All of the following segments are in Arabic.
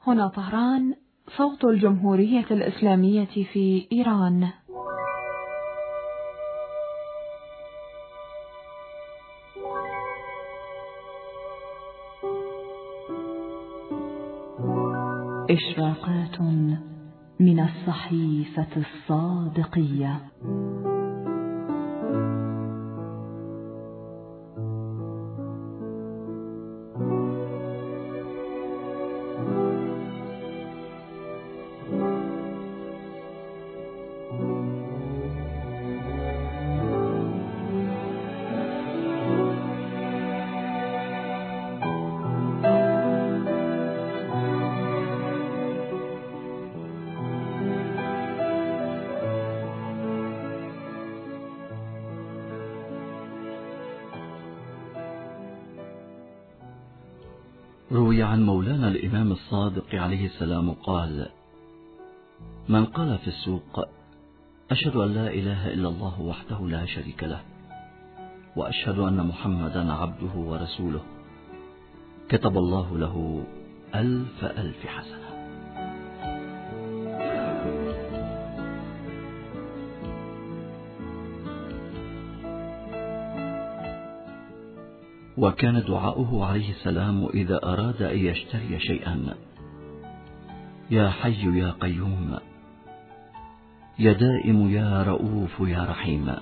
هنا طهران، صوت الجمهورية الإسلامية في إيران. إشراقات من الصحيفة الصادقية. روي عن مولانا الإمام الصادق عليه السلام قال: من قال في السوق: أشهد أن لا إله إلا الله وحده لا شريك له، وأشهد أن محمدا عبده ورسوله، كتب الله له 1000 حسنة. وكان دعاؤه عليه السلام إذا أراد أن يشتري شيئا: يا حي يا قيوم، يا دائم يا رؤوف يا رحيم،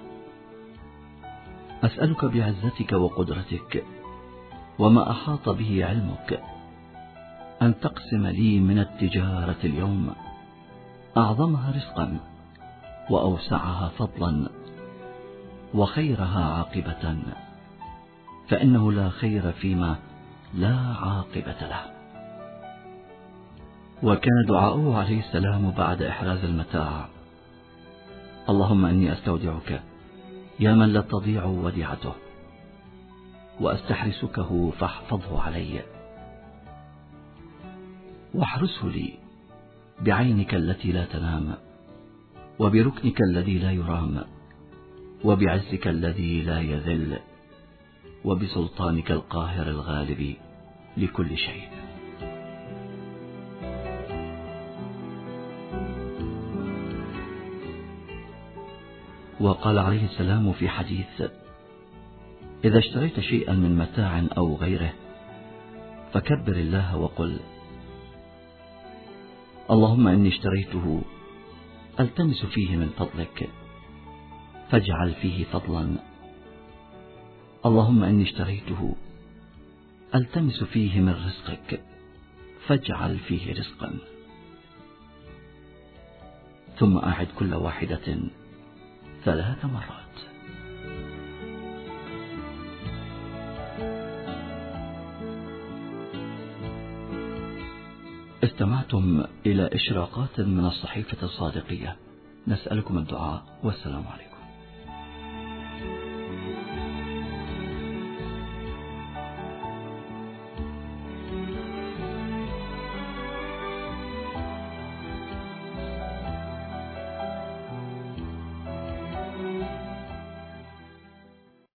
أسألك بعزتك وقدرتك وما أحاط به علمك أن تقسم لي من التجارة اليوم أعظمها رزقا وأوسعها فضلا وخيرها عاقبة، فإنه لا خير فيما لا عاقبة له. وكان دعاؤه عليه السلام بعد إحراز المتاع: اللهم إني أستودعك يا من لا تضيع وديعته، وأستحرسكه فاحفظه علي، واحرسه لي بعينك التي لا تنام، وبركنك الذي لا يرام، وبعزك الذي لا يذل، وبسلطانك القاهر الغالب لكل شيء. وقال عليه السلام في حديث: إذا اشتريت شيئا من متاع أو غيره فكبر الله وقل: اللهم إني اشتريته ألتمس فيه من فضلك فاجعل فيه فضلا، اللهم إني اشتريته ألتمس فيه من رزقك فاجعل فيه رزقا. ثم أعد كل واحدة 3 مرات. استمعتم إلى إشراقات من الصحيفة الصادقية. نسألكم الدعاء، والسلام عليكم.